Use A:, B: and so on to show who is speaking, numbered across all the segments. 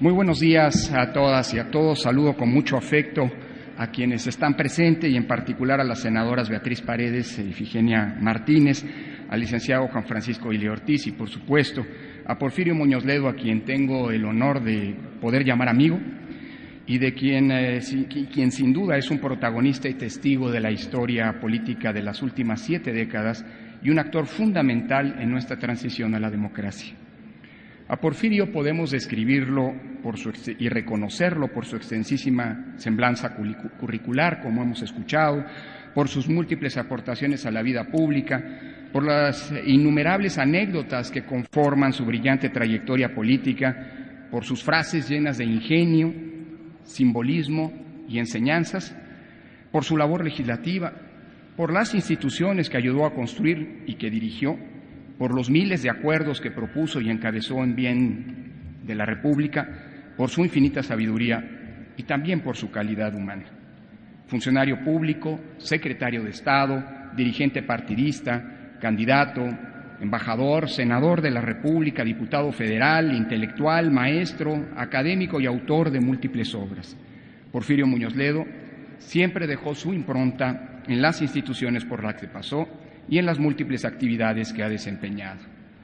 A: Muy buenos días a todas y a todos. Saludo con mucho afecto a quienes están presentes y en particular a las senadoras Beatriz Paredes e Ifigenia Martínez, al licenciado Juan Francisco Ili Ortiz y, por supuesto, a Porfirio Muñoz Ledo, a quien tengo el honor de poder llamar amigo y de quien sin duda es un protagonista y testigo de la historia política de las últimas 7 décadas y un actor fundamental en nuestra transición a la democracia. A Porfirio podemos describirlo y reconocerlo por su extensísima semblanza curricular, como hemos escuchado, por sus múltiples aportaciones a la vida pública, por las innumerables anécdotas que conforman su brillante trayectoria política, por sus frases llenas de ingenio, simbolismo y enseñanzas, por su labor legislativa, por las instituciones que ayudó a construir y que dirigió, por los miles de acuerdos que propuso y encabezó en bien de la República, por su infinita sabiduría y también por su calidad humana. Funcionario público, secretario de Estado, dirigente partidista, candidato, embajador, senador de la República, diputado federal, intelectual, maestro, académico y autor de múltiples obras. Porfirio Muñoz Ledo siempre dejó su impronta en las instituciones por las que pasó y en las múltiples actividades que ha desempeñado.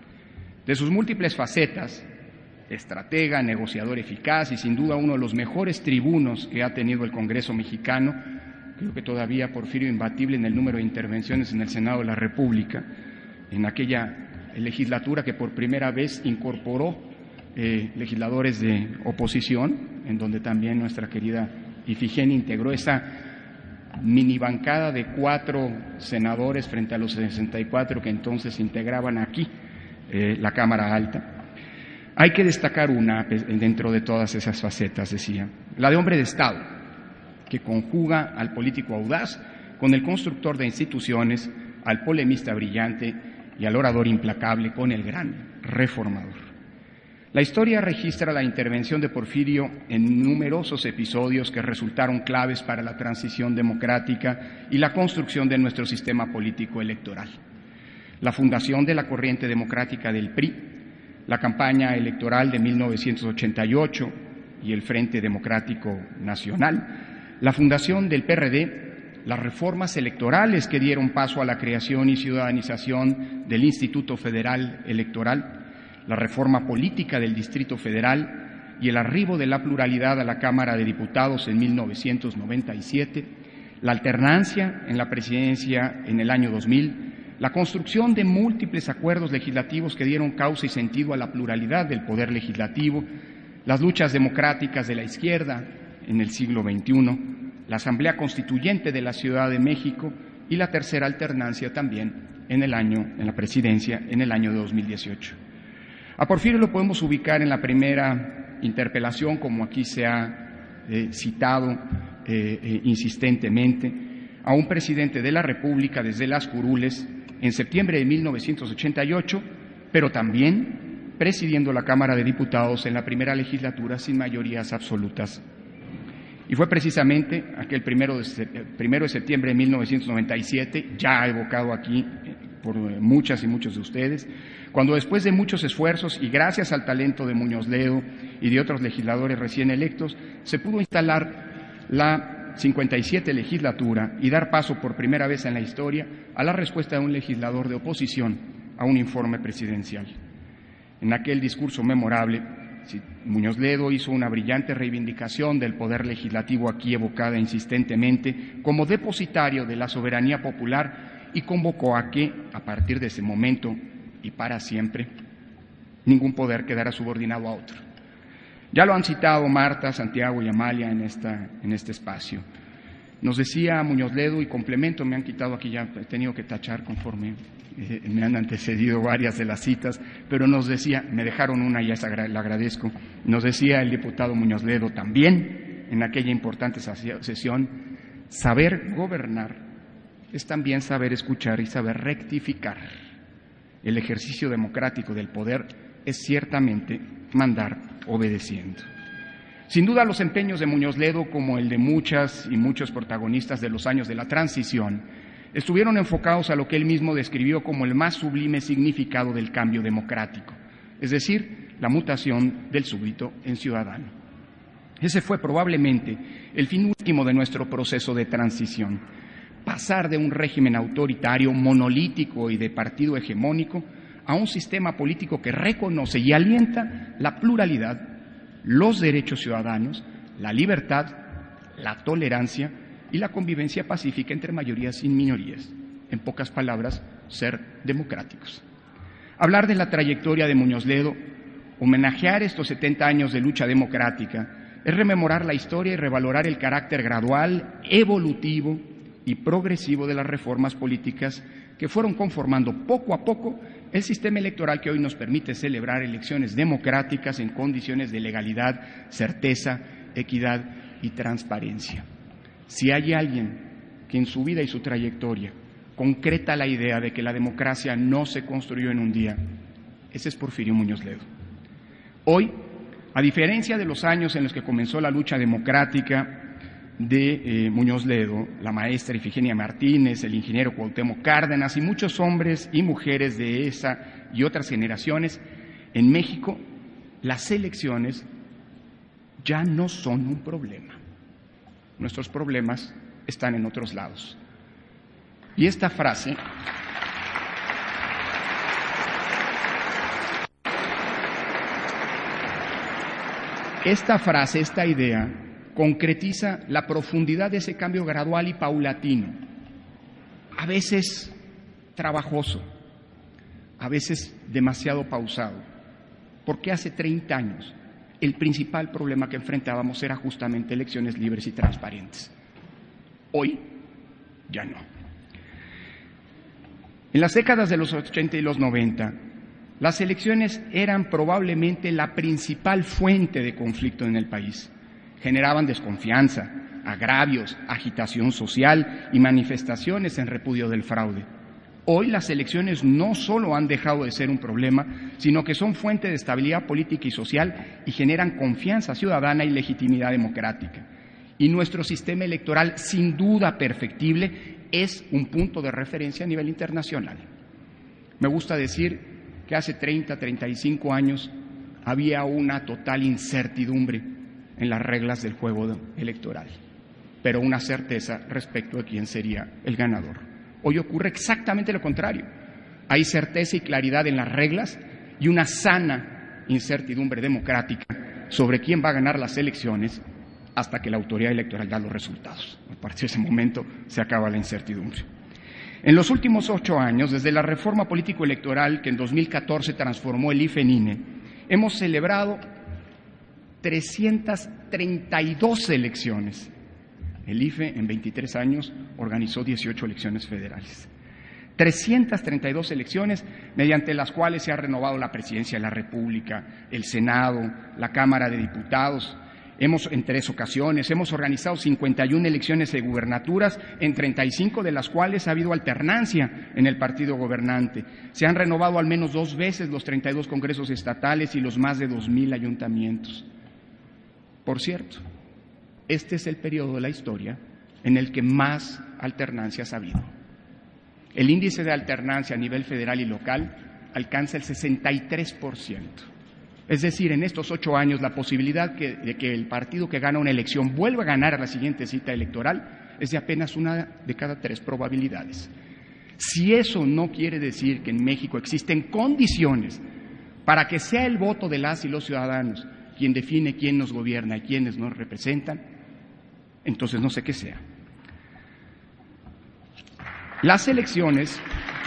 A: De sus múltiples facetas, estratega, negociador eficaz y sin duda uno de los mejores tribunos que ha tenido el Congreso mexicano, creo que todavía Porfirio imbatible en el número de intervenciones en el Senado de la República, en aquella legislatura que por primera vez incorporó legisladores de oposición, en donde también nuestra querida Ifigenia integró esa mini bancada de 4 senadores frente a los 64 que entonces integraban aquí la Cámara Alta. Hay que destacar una dentro de todas esas facetas, decía, la de hombre de Estado, que conjuga al político audaz con el constructor de instituciones, al polemista brillante y al orador implacable con el gran reformador. La historia registra la intervención de Porfirio en numerosos episodios que resultaron claves para la transición democrática y la construcción de nuestro sistema político electoral. La fundación de la corriente democrática del PRI, la campaña electoral de 1988 y el Frente Democrático Nacional, la fundación del PRD, las reformas electorales que dieron paso a la creación y ciudadanización del Instituto Federal Electoral, la reforma política del Distrito Federal y el arribo de la pluralidad a la Cámara de Diputados en 1997, la alternancia en la presidencia en el año 2000, la construcción de múltiples acuerdos legislativos que dieron causa y sentido a la pluralidad del poder legislativo, las luchas democráticas de la izquierda en el siglo XXI, la Asamblea Constituyente de la Ciudad de México y la tercera alternancia también en la presidencia en el año 2018. A Porfirio lo podemos ubicar en la primera interpelación, como aquí se ha citado insistentemente, a un presidente de la República desde las curules en septiembre de 1988, pero también presidiendo la Cámara de Diputados en la primera legislatura sin mayorías absolutas. Y fue precisamente aquel primero de septiembre de 1997, ya evocado aquí por muchas y muchos de ustedes, cuando después de muchos esfuerzos y gracias al talento de Muñoz Ledo y de otros legisladores recién electos, se pudo instalar la 57 legislatura y dar paso por primera vez en la historia a la respuesta de un legislador de oposición a un informe presidencial. En aquel discurso memorable, Muñoz Ledo hizo una brillante reivindicación del poder legislativo aquí evocada insistentemente como depositario de la soberanía popular y convocó a que, a partir de ese momento y para siempre, ningún poder quedara subordinado a otro. Ya lo han citado Marta, Santiago y Amalia en este espacio. Nos decía Muñoz Ledo, y complemento, me han quitado aquí, ya he tenido que tachar conforme me han antecedido varias de las citas, pero nos decía, me dejaron una y esa la agradezco, nos decía el diputado Muñoz Ledo también en aquella importante sesión, saber gobernar es también saber escuchar y saber rectificar. El ejercicio democrático del poder es ciertamente mandar obedeciendo. Sin duda, los empeños de Muñoz Ledo, como el de muchas y muchos protagonistas de los años de la transición, estuvieron enfocados a lo que él mismo describió como el más sublime significado del cambio democrático, es decir, la mutación del súbdito en ciudadano. Ese fue probablemente el fin último de nuestro proceso de transición: pasar de un régimen autoritario, monolítico y de partido hegemónico a un sistema político que reconoce y alienta la pluralidad, los derechos ciudadanos, la libertad, la tolerancia y la convivencia pacífica entre mayorías y minorías. En pocas palabras, ser democráticos. Hablar de la trayectoria de Muñoz Ledo, homenajear estos 70 años de lucha democrática, es rememorar la historia y revalorar el carácter gradual, evolutivo y progresivo de las reformas políticas que fueron conformando poco a poco el sistema electoral que hoy nos permite celebrar elecciones democráticas en condiciones de legalidad, certeza, equidad y transparencia. Si hay alguien que en su vida y su trayectoria concreta la idea de que la democracia no se construyó en un día, ese es Porfirio Muñoz Ledo. Hoy, a diferencia de los años en los que comenzó la lucha democrática de Muñoz Ledo, la maestra Ifigenia Martínez, el ingeniero Cuauhtémoc Cárdenas y muchos hombres y mujeres de esa y otras generaciones, en México las elecciones ya no son un problema. Nuestros problemas están en otros lados. Y esta frase esta idea concretiza la profundidad de ese cambio gradual y paulatino, a veces trabajoso, a veces demasiado pausado, porque hace 30 años el principal problema que enfrentábamos era justamente elecciones libres y transparentes. Hoy ya no. En las décadas de los 80 y los 90, las elecciones eran probablemente la principal fuente de conflicto en el país. Generaban desconfianza, agravios, agitación social y manifestaciones en repudio del fraude. Hoy las elecciones no solo han dejado de ser un problema, sino que son fuente de estabilidad política y social y generan confianza ciudadana y legitimidad democrática. Y nuestro sistema electoral, sin duda perfectible, es un punto de referencia a nivel internacional. Me gusta decir que hace 30, 35 años había una total incertidumbre en las reglas del juego electoral, pero una certeza respecto de quién sería el ganador. Hoy ocurre exactamente lo contrario. Hay certeza y claridad en las reglas y una sana incertidumbre democrática sobre quién va a ganar las elecciones hasta que la autoridad electoral da los resultados. A partir de ese momento se acaba la incertidumbre. En los últimos 8 años, desde la reforma político-electoral que en 2014 transformó el IFE en INE, hemos celebrado 332 elecciones. El IFE en 23 años organizó 18 elecciones federales. 332 elecciones mediante las cuales se ha renovado la Presidencia de la República, el Senado, la Cámara de Diputados. En 3 ocasiones hemos organizado 51 elecciones de gubernaturas, en 35 de las cuales ha habido alternancia en el partido gobernante. Se han renovado al menos 2 veces los 32 congresos estatales y los más de 2,000 ayuntamientos. Por cierto, este es el periodo de la historia en el que más alternancias ha habido. El índice de alternancia a nivel federal y local alcanza el 63%. Es decir, en estos 8 años la posibilidad de que el partido que gana una elección vuelva a ganar a la siguiente cita electoral es de apenas 1 de cada 3 probabilidades. Si eso no quiere decir que en México existen condiciones para que sea el voto de las y los ciudadanos quien define quién nos gobierna y quiénes nos representan, entonces no sé qué sea. Las elecciones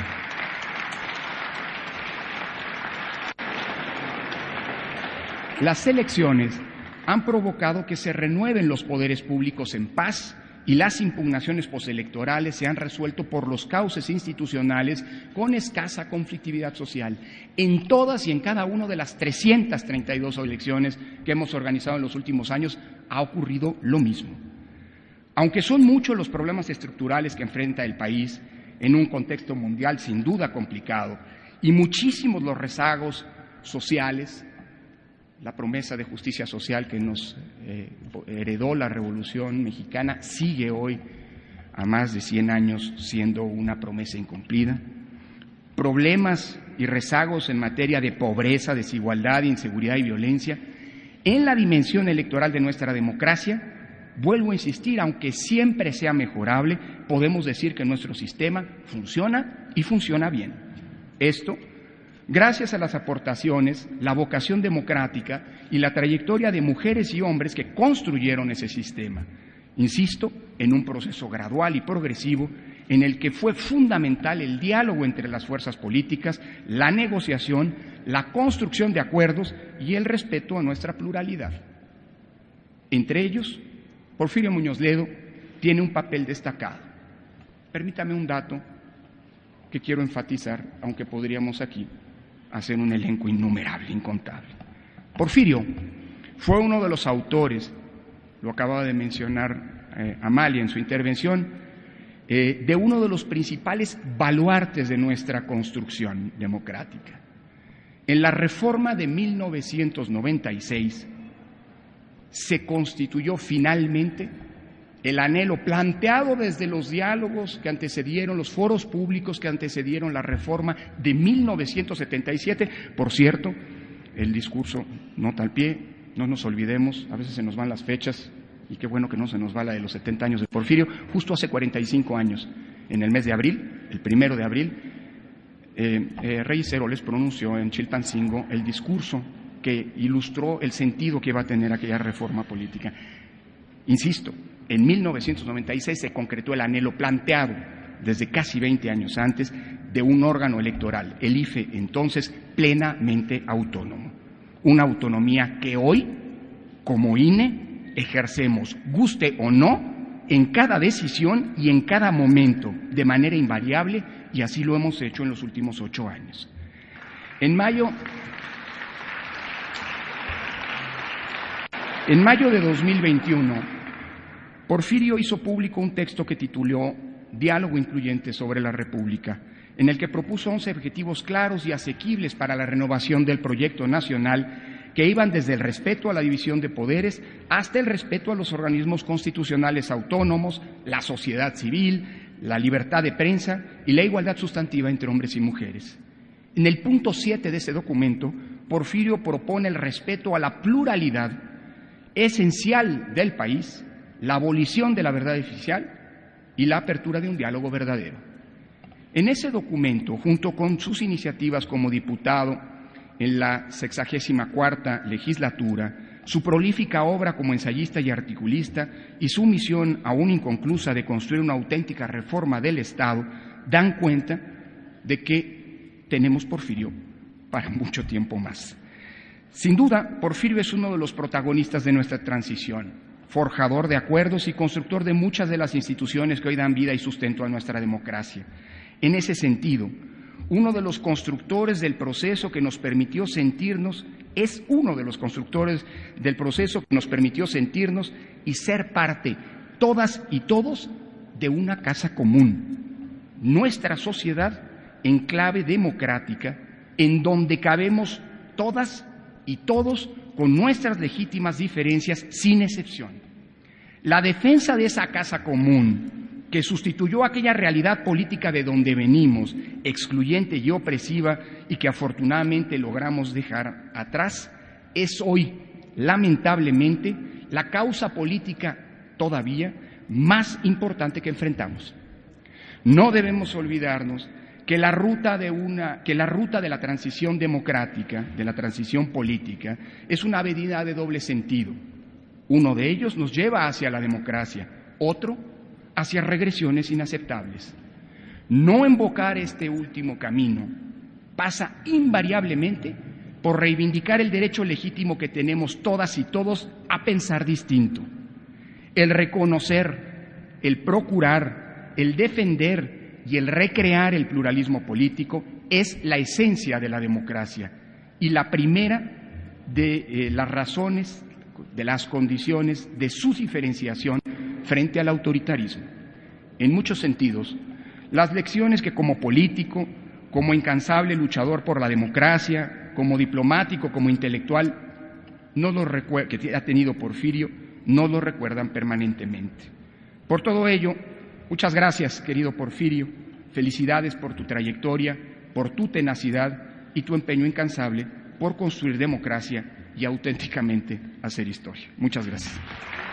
A: han provocado que se renueven los poderes públicos en paz y las impugnaciones postelectorales se han resuelto por los cauces institucionales con escasa conflictividad social. En todas y en cada una de las 332 elecciones que hemos organizado en los últimos años ha ocurrido lo mismo. Aunque son muchos los problemas estructurales que enfrenta el país en un contexto mundial sin duda complicado y muchísimos los rezagos sociales, la promesa de justicia social que nos heredó la Revolución Mexicana sigue hoy, a más de 100 años, siendo una promesa incumplida. Problemas y rezagos en materia de pobreza, desigualdad, inseguridad y violencia, en la dimensión electoral de nuestra democracia, vuelvo a insistir, aunque siempre sea mejorable, podemos decir que nuestro sistema funciona y funciona bien. Esto gracias a las aportaciones, la vocación democrática y la trayectoria de mujeres y hombres que construyeron ese sistema. Insisto, en un proceso gradual y progresivo en el que fue fundamental el diálogo entre las fuerzas políticas, la negociación, la construcción de acuerdos y el respeto a nuestra pluralidad. Entre ellos, Porfirio Muñoz Ledo tiene un papel destacado. Permítame un dato que quiero enfatizar, aunque podríamos aquí hacer un elenco innumerable, incontable. Porfirio fue uno de los autores, lo acababa de mencionar Amalia en su intervención, de uno de los principales baluartes de nuestra construcción democrática. En la reforma de 1996 se constituyó finalmente el anhelo planteado desde los diálogos que antecedieron, los foros públicos que antecedieron la reforma de 1977. Por cierto, el discurso, nota al pie, no nos olvidemos, a veces se nos van las fechas, y qué bueno que no se nos va la de los 70 años de Porfirio, justo hace 45 años, en el mes de abril, el 1 de abril, Reyes Heroles pronunció en Chilpancingo el discurso que ilustró el sentido que iba a tener aquella reforma política. Insisto, en 1996 se concretó el anhelo planteado desde casi 20 años antes de un órgano electoral, el IFE, entonces plenamente autónomo. Una autonomía que hoy, como INE, ejercemos, guste o no, en cada decisión y en cada momento, de manera invariable, y así lo hemos hecho en los últimos 8 años. En mayo de 2021, Porfirio hizo público un texto que tituló Diálogo Incluyente sobre la República, en el que propuso 11 objetivos claros y asequibles para la renovación del proyecto nacional, que iban desde el respeto a la división de poderes hasta el respeto a los organismos constitucionales autónomos, la sociedad civil, la libertad de prensa y la igualdad sustantiva entre hombres y mujeres. En el punto 7 de ese documento, Porfirio propone el respeto a la pluralidad esencial del país, la abolición de la verdad oficial y la apertura de un diálogo verdadero. En ese documento, junto con sus iniciativas como diputado en la 64ª legislatura, su prolífica obra como ensayista y articulista y su misión aún inconclusa de construir una auténtica reforma del Estado, dan cuenta de que tenemos Porfirio para mucho tiempo más. Sin duda, Porfirio es uno de los protagonistas de nuestra transición, forjador de acuerdos y constructor de muchas de las instituciones que hoy dan vida y sustento a nuestra democracia. En ese sentido, uno de los constructores del proceso que nos permitió sentirnos, es uno de los constructores del proceso que nos permitió sentirnos y ser parte, todas y todos, de una casa común, nuestra sociedad en clave democrática, en donde cabemos todas y todos con nuestras legítimas diferencias sin excepción. La defensa de esa casa común, que sustituyó aquella realidad política de donde venimos, excluyente y opresiva, y que afortunadamente logramos dejar atrás, es hoy, lamentablemente, la causa política todavía más importante que enfrentamos. No debemos olvidarnos que la ruta de la transición democrática, de la transición política, es una avenida de doble sentido. Uno de ellos nos lleva hacia la democracia, otro hacia regresiones inaceptables. No invocar este último camino pasa invariablemente por reivindicar el derecho legítimo que tenemos todas y todos a pensar distinto, el reconocer, el procurar, el defender y el recrear el pluralismo político es la esencia de la democracia y la primera de las razones, de las condiciones de su diferenciación frente al autoritarismo. En muchos sentidos, las lecciones que como político, como incansable luchador por la democracia, como diplomático, como intelectual, que ha tenido Porfirio, no lo recuerdan permanentemente. Por todo ello, muchas gracias, querido Porfirio, felicidades por tu trayectoria, por tu tenacidad y tu empeño incansable por construir democracia y auténticamente hacer historia. Muchas gracias.